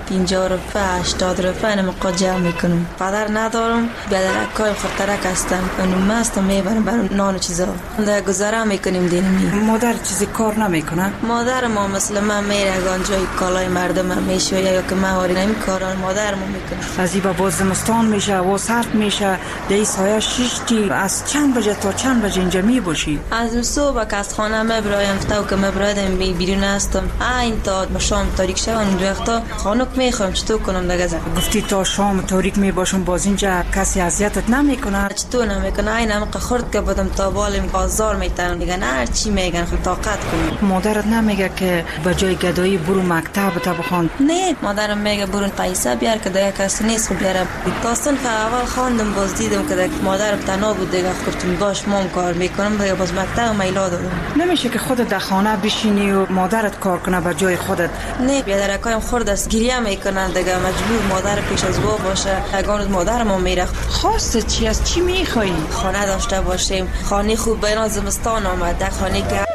50 روپه 80 روپه اینم جمع میکنم. پدر ندارم، بیادرکای خورترک هستن، اونو مست میبرم برای نان و چیزا در گذاره میکنیم دینمی. مادر چیزی کار نمیکنه؟ مادر ما مثل من میره جای کالای مردم میشه یا که مهاری نمی کاران مادر ما میکنه. از این با زمستان میشه و سرد میشه در سایه شیشتی از چند بجه تا چند بجه اینجا می باشی؟ از صبح که از خانه مبرایم تا که مبرایدم بیرون هستم این تا شام تاریک شون اون وقتا خانوک میخوام چطور کنم دیگه. گفتی تا شام تاریک میباشم باز اینجا کسی اذیتت نمیکنه؟ چطور نمیکنه؟ اینم که خورد که بدم تا بالم بازار میتونم دیگه نه هر چی میگن خود طاقت کنم. مادرت نمیگه که به جای گدایی برو مکتب تا بخوان؟ نه مادرم میگه برو پیسه بیار که دیگه کسی نیست خب بیارم. داستان که اول خواندم باز دیدم که مادرم تنها بود دیگه گفتم باش مام کار میکنم دیگه باز مکتب میلا دادم. نمیشه که خودت در خانه بشینی و مادرت کار کنه به جای خودت؟ نه بیادرکایم خورد است گریه میکنن دیگه مجبور مادر پیش از وا باشه. اگه مادرم میره خواسته چی از چی میخوای؟ خانه داشته باشیم، خانه خوب بین زمستان آمده، خانه که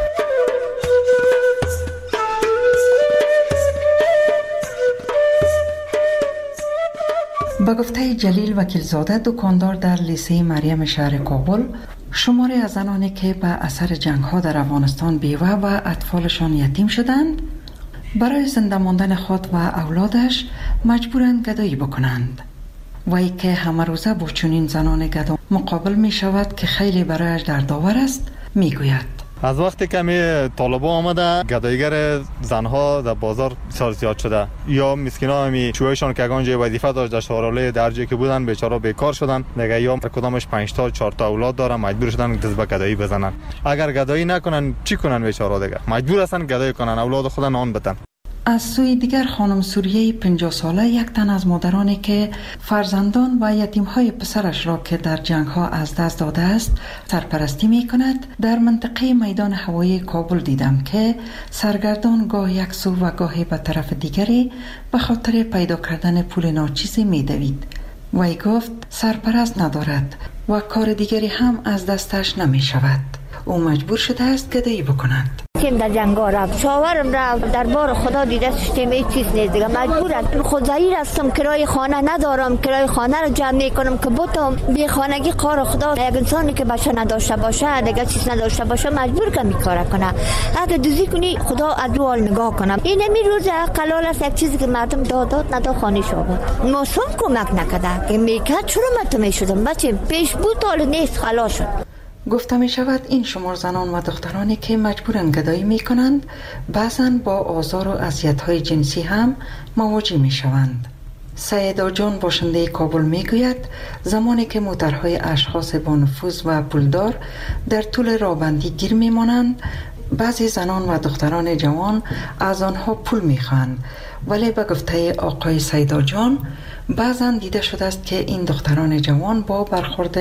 با گفته جلیل وکیلزاده دکاندار در لیسه مریم شهر کابل، شماری از زنانی که به اثر جنگ ها در افغانستان بیوه و اطفالشان یتیم شدند برای زنده ماندن خود و اولادش مجبورند گدایی بکنند. وی که همه روزه با چنین زنان گدا مقابل می شود که خیلی برایش دردآور است میگوید از وقتی که طالبان آمده گدایگر زنها در بازار بسیار زیاد شده. یا مسکینا همی چوهشان که اگانجای وظیفه داشت در شهرالای درجه که بودن بیچاره بیکار شدن دیگه، یا کدامش 5 تا 4 تا اولاد دارن مجبور شدن دست به گدایی بزنن. اگر گدایی نکنن چی کنن بیچاره دیگه؟ مجبور هستن گدایی کنن اولاد خود نان بدن. از سوی دیگر خانم سوریه 50 ساله یک تن از مادرانی که فرزندان و یتیم‌های پسرش را که در جنگ‌ها از دست داده است سرپرستی می‌کند در منطقه میدان هوایی کابل دیدم که سرگردان گاه یک سو و گاهی به طرف دیگری به خاطر پیدا کردن پول ناچیزی می‌دوید. وی گفت سرپرست ندارد و کار دیگری هم از دستش نمی‌شود. او مجبور شده است گدایی بکند. تیم در جنگا رفت، شاورم رفت، دربار خدا دیده سیستم هیچ چیز نیست دیگه. مجبورم خود ظاهر هستم، کرای خانه ندارم، کرای خانه رو جمع میکنم که بتم بی خانگی کار خدا. یک انسانی که بچه نداشته باشه دیگه چیز نداشته باشه مجبور که میکاره کنه. اگه دوزی کنی خدا از رو حال نگاه کنه. این می روز قلال است یک چیزی که مردم داد نداد خانه شو بود. موسم کمک نکرده که میکرد چرا من میشدم بچه پیش بود حال نیست خلاص شد. گفته می شود این شمار زنان و دخترانی که مجبورن گدایی می کنند بعضاً با آزار و اذیت‌های جنسی هم مواجه می شوند. سیدا جان باشنده کابل می گوید زمانی که موترهای اشخاص با نفوذ و پولدار در طول راهبندی گیر می مانند بعضی زنان و دختران جوان از آنها پول می خواهند، ولی به گفته آقای سیدا جان بعضا دیده شده است که این دختران جوان با برخورد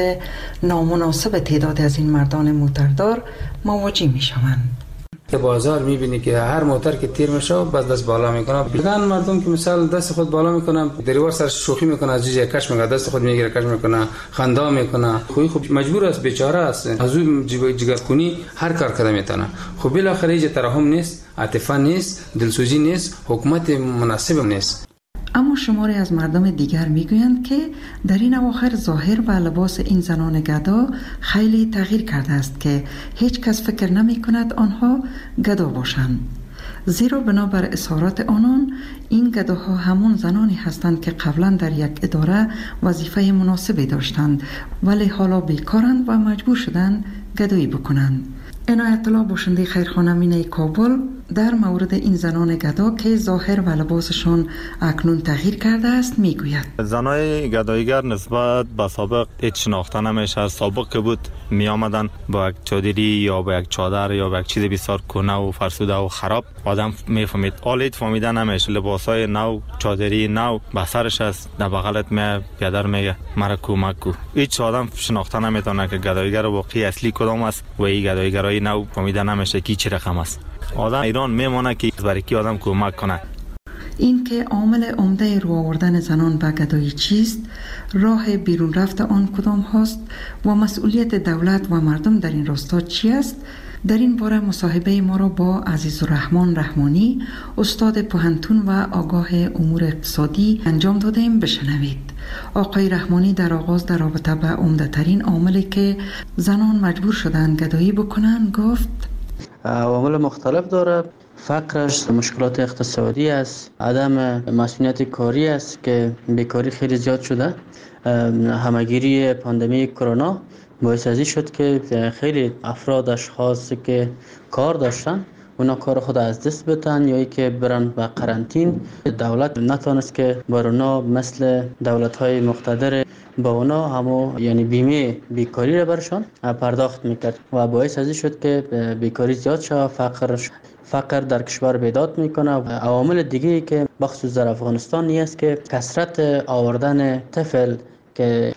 نامناسب تعداد از این مردان موتردار مواجه می شوند. که بازار میبینی که هر موتر که تیر میشه بعد دست بالا میکنه. بگن مردم که مثلا دست خود بالا میکنه دریوار سر شوخی میکنه از جیجه کش میکنه دست خود میگیره کش میکنه خندا میکنه. خوب مجبور است بیچاره است از اون جگر کنی هر کار کرده میتونه. خب بالاخره هیچ ترحم نیست، عاطفه نیست، دلسوزی نیست، حکومت مناسب نیست. اما شماری از مردم دیگر میگویند که در این اواخر ظاهر و لباس این زنان گدا خیلی تغییر کرده است که هیچ کس فکر نمی کند آنها گدا باشند. زیرا بنابر اظهارات آنان این گداها همون زنانی هستند که قبلا در یک اداره وظیفه مناسبی داشتند ولی حالا بیکارند و مجبور شدند گدایی بکنند. عنایت الله باشنده خیرخانه مینه کابل در مورد این زنان گدا که ظاهر و لباسشان اکنون تغییر کرده است میگوید زنای گدایگر نسبت به سابق هیچ شناخته نمیشه. سابق که بود می آمدن با یک چادری یا با یک چادر یا با یک چیز بسیار کهنه و فرسوده و خراب آدم میفهمید. حالا هیچ فهمیده نمیشه. لباسای نو، چادری نو به سرش است، در بغلت می پیادر میگه مرا کمک کو. هیچ آدم شناخته نمیتونه که گدایگر واقعی اصلی کدام است و این گدایگرای نو فهمیده نمیشه کی چه رقم است. آدم ایران میمونه که برای کی آدم کمک کنه. این که عامل عمده رو آوردن زنان به گدایی چیست، راه بیرون رفت آن کدام هاست و مسئولیت دولت و مردم در این راستا چی است، در این باره مصاحبه ما را با عزیزالرحمن رحمانی استاد پوهنتون و آگاه امور اقتصادی انجام دادیم. بشنوید. آقای رحمانی در آغاز در رابطه به عمده‌ترین عاملی که زنان مجبور شدند گدایی بکنند گفت عوامل مختلف داره. فقرش، مشکلات اقتصادی است، عدم مسئولیت کاری است که بیکاری خیلی زیاد شده. همگیری پاندمی کرونا باعث ازی شد که خیلی افراد اشخاص که کار داشتن اونا کار خود از دست بدن یا ای که برن به قرنطین. دولت نتونست که بر اونا مثل دولت‌های مقتدر با اونا همو یعنی بیمه بیکاری را برشان پرداخت میکرد و باعث ازی شد که بیکاری زیاد شد. فقر در کشور بیداد میکنه. و عوامل دیگه که بخصوص در افغانستان نیست که کثرت آوردن طفل که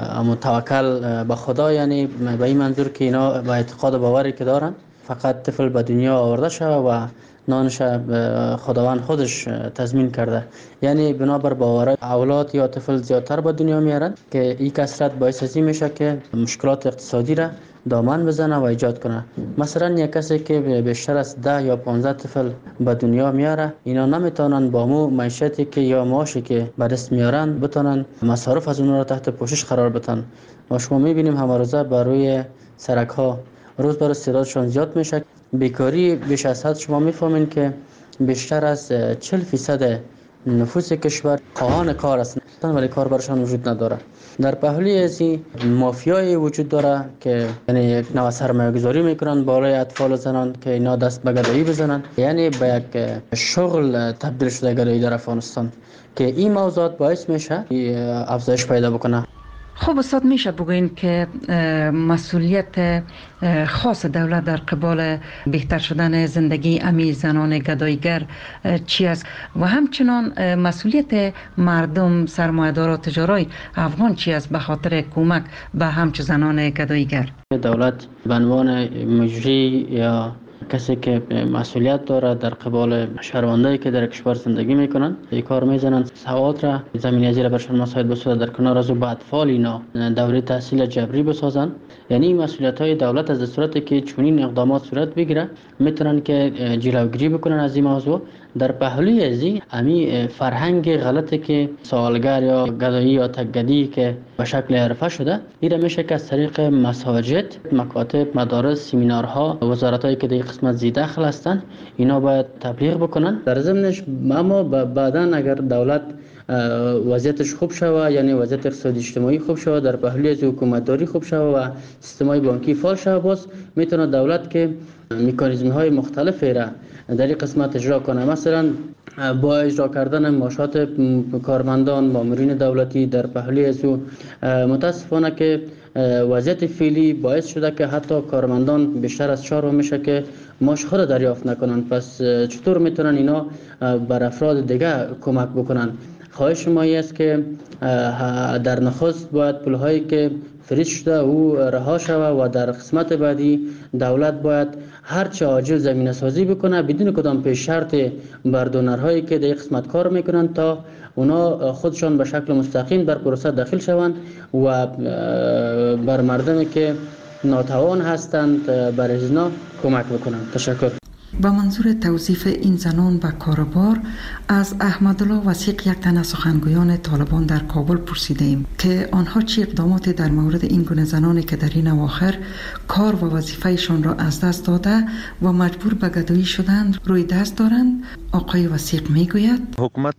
توکل به خدا، یعنی به این منظور که اینا با اعتقاد و باوری که دارن فقط طفل به دنیا آورده شده و نانش خداوند خودش تضمین کرده، یعنی بنابر باور اولاد یا طفل زیادتر به دنیا میارن که این کثرت باعث ازی میشه که مشکلات اقتصادی را دامن بزنه و ایجاد کنه. مثلا یک کسی که بیشتر از 10 یا 15 طفل به دنیا میاره، اینا نمیتونن با مو معیشتی که یا معاشی که به دست میارن بتونن مصارف از اون را تحت پوشش قرار بدن. و شما میبینیم همه روزه بر روی سرک ها روز بر روز تعدادشون زیاد میشه. بیکاری بیش از حد شما میفهمین که بیشتر از 40% نفوس کشور خواهان کار هستند ولی کار برشان وجود نداره. در پهلوی از این مافیای وجود داره که یعنی یک نوع سرمایه گذاری میکنن بالای اطفال و زنان که اینا دست به گدایی بزنن، یعنی به یک شغل تبدیل شده گدایی در افغانستان که این موضوعات باعث میشه افزایش پیدا بکنه. خب استاد، میشه بگوین که مسئولیت خاص دولت در قبال بهتر شدن زندگی امی زنان گدایگر چی است و همچنان مسئولیت مردم سرمایه‌دار و تجارای افغان چی است به خاطر کمک به همچون زنان گدایگر؟ دولت به عنوان مجری یا کسی که مسئولیت داره در قبال شهروندایی که در کشور زندگی میکنن این کار میزنن، سواد را زمینه ازی را برشان مساعد بسازه. در کنار از او به اطفال اینا دوره تحصیل جبری بسازن. یعنی مسئولیت های دولت از صورتی که چنین اقدامات صورت بگیره میتونن که جلوگیری بکنن از این موضوع. در پهلوی ازی امی فرهنگ غلطی که سوالگر یا گدایی یا تکگدی که به شکل حرفه شده، این میشه که از طریق مساجد، مکاتب، مدارس، سمینارها، وزارتایی که در قسمت زی داخل هستن اینا باید تبلیغ بکنن. در ضمنش اما بعداً اگر دولت وضعیتش خوب شوه، یعنی وضعیت اقتصادی اجتماعی خوب شوه، در پهلوی از حکومتداری خوب شوه و سیستم‌های بانکی فعال شوه، باز میتونه دولت که مکانیزم‌های مختلفی را در این قسمت اجرا کنه. مثلا با اجرا کردن معاشات کارمندان، مامورین دولتی در پهلوی از او متاسفانه که وضعیت فعلی باعث شده که حتی کارمندان بیشتر از 4 میشه که معاش خود دریافت نکنن. پس چطور میتونن اینا بر افراد دیگه کمک بکنن؟ خواهش ما است که در نخست باید پولهایی که فریز شده او رها شود و در قسمت بعدی دولت باید هرچه عاجل زمینه سازی بکنه بدون کدام پیش شرط بر دونرهایی که در قسمت کار میکنن تا اونا خودشان به شکل مستقیم در پروسه داخل شوند و بر مردمی که ناتوان هستند بر ازنا کمک بکنند. تشکر. با منظور توظیف این زنان به کاربار از احمدالله وثیق، یک تن از سخنگویان طالبان در کابل، پرسیدیم که آنها چه اقداماتی در مورد این گونه زنانی که در این اواخر کار و وظیفهشان را از دست داده و مجبور به گدایی شدند روی دست دارند. آقای وثیق میگوید حکومت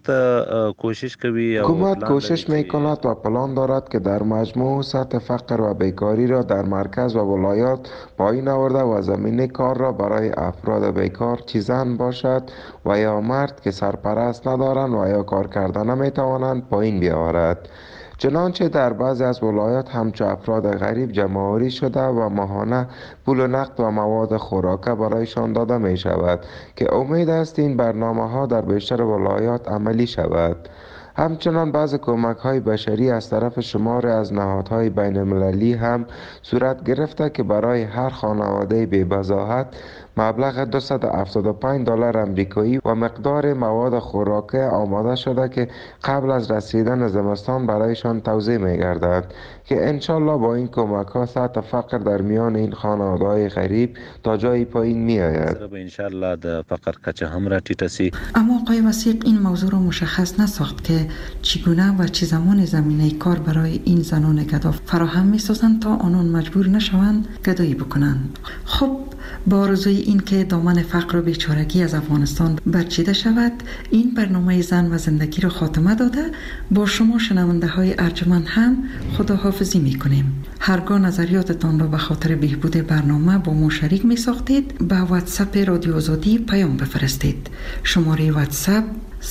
کوشش میکند و پلان دارد که در مجموع سطح فقر و بیکاری را در مرکز و ولایات پایین آورده و زمینه کار را برای افراد بیکار، چه زن باشد و یا مرد که سرپرست ندارند و یا کار کردن نمیتوانند، پایین بیاورد. چنانچه در بعضی از ولایات همچو افراد غریب جمع‌آوری شده و ماهانه پول نقد و مواد خوراکه برایشان داده می شود که امید است این برنامه ها در بیشتر ولایات عملی شود. همچنان بعض کمک‌های بشری از طرف شمار از نهادهای بین‌المللی هم صورت گرفته که برای هر خانواده بی‌بضاحت مبلغ $275 آمریکایی و مقدار مواد خوراکی آماده شده که قبل از رسیدن زمستان برایشان توزیع می‌گردد که انشالله با این کمک ها سطح فقر در میان این خانواده‌های غریب تا جای پایین می‌آید. انشالله د فقر کچه هم را ټیټه سي. اما آقای وثیق این موضوع را مشخص نساخت که چگونه و چه زمان زمینه کار برای این زنان گدا فراهم می‌سازند تا آنان مجبور نشوند گدایی بکنند. خب با آرزوی این که دامن فقر و بیچارگی از افغانستان برچیده شود، این برنامه زن و زندگی را خاتمه داده با شما شنونده های ارجمند هم خداحافظی میکنیم. هرگاه نظریاتتان را به خاطر بهبود برنامه با ما شریک می ساختید به واتساپ رادیو آزادی پیام بفرستید. شماره واتساپ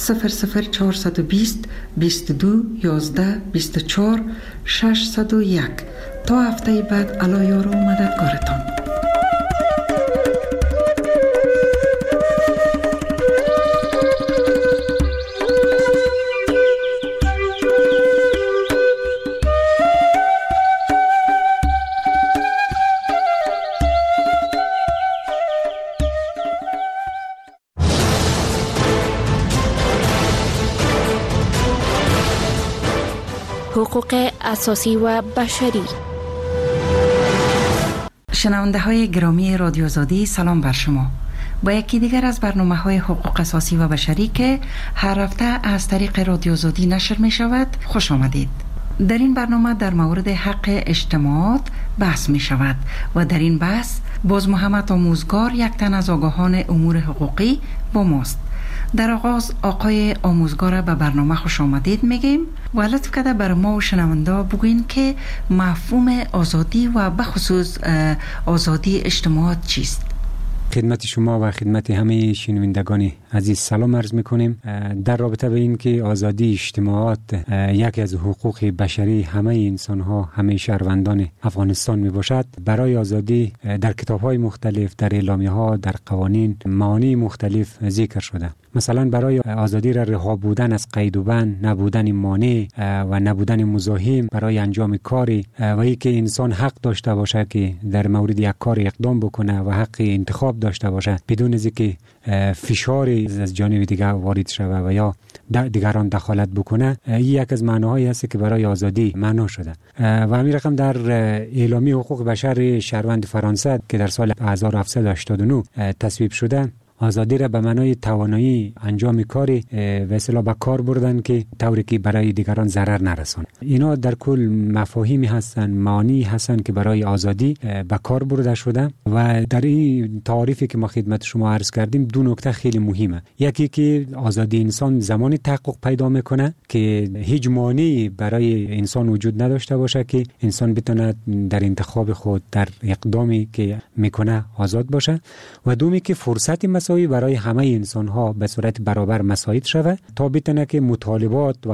00420 22 11 24 601. تا هفته بعد الله یار و مددگارتان. حقوق اساسی و بشری. شنونده های گرامی رادیو آزادی، سلام بر شما. با یکی دیگر از برنامه های حقوق اساسی و بشری که هر هفته از طریق رادیو آزادی نشر می شود خوش آمدید. در این برنامه در مورد حق اجتماعات بحث می شود و در این بحث باز محمد آموزگار، یک تن از آگاهان امور حقوقی با ماست. در آغاز آقای آموزگار به برنامه خوش آمدید میگیم و لطف کرده بر ما و شنونده بگوین که مفهوم آزادی و بخصوص آزادی اجتماعات چیست؟ خدمت شما و خدمت همه شنوندگان عزیز سلام عرض میکنیم. در رابطه به این که آزادی اجتماعات یکی از حقوق بشری همه انسان ها، همه شهروندان افغانستان می باشد، برای آزادی در کتاب های مختلف، در اعلامیه ها، در قوانین معانی مختلف ذکر شده. مثلا برای آزادی را رها بودن از قید و بند، نبودن مانع و نبودن مزاحم برای انجام کاری و اینکه انسان حق داشته باشه که در مورد یک کار اقدام بکنه و حق انتخاب داشته باشه بدون از اینکه فشاری از جانب دیگر وارد شود و یا دیگران دخالت بکنه. این یک از معناهایی است که برای آزادی معنا شده و همین رقم در اعلامیه حقوق بشر شهروند فرانسه که در سال 1789 تصویب شده، آزادی را به معنای توانایی انجام کاری و اصطلاح به کار بردن که طوری که برای دیگران ضرر نرسونه. اینا در کل مفاهیمی هستن، معانی هستن که برای آزادی به کار برده شده و در این تعریفی که ما خدمت شما عرض کردیم دو نکته خیلی مهمه. یکی که آزادی انسان زمانی تحقق پیدا میکنه که هیچ مانعی برای انسان وجود نداشته باشه که انسان بتونه در انتخاب خود، در اقدامی که میکنه آزاد باشه، و دومی که فرصت برای همه انسان ها به صورت برابر مساعد شود تا بتونه که مطالبات و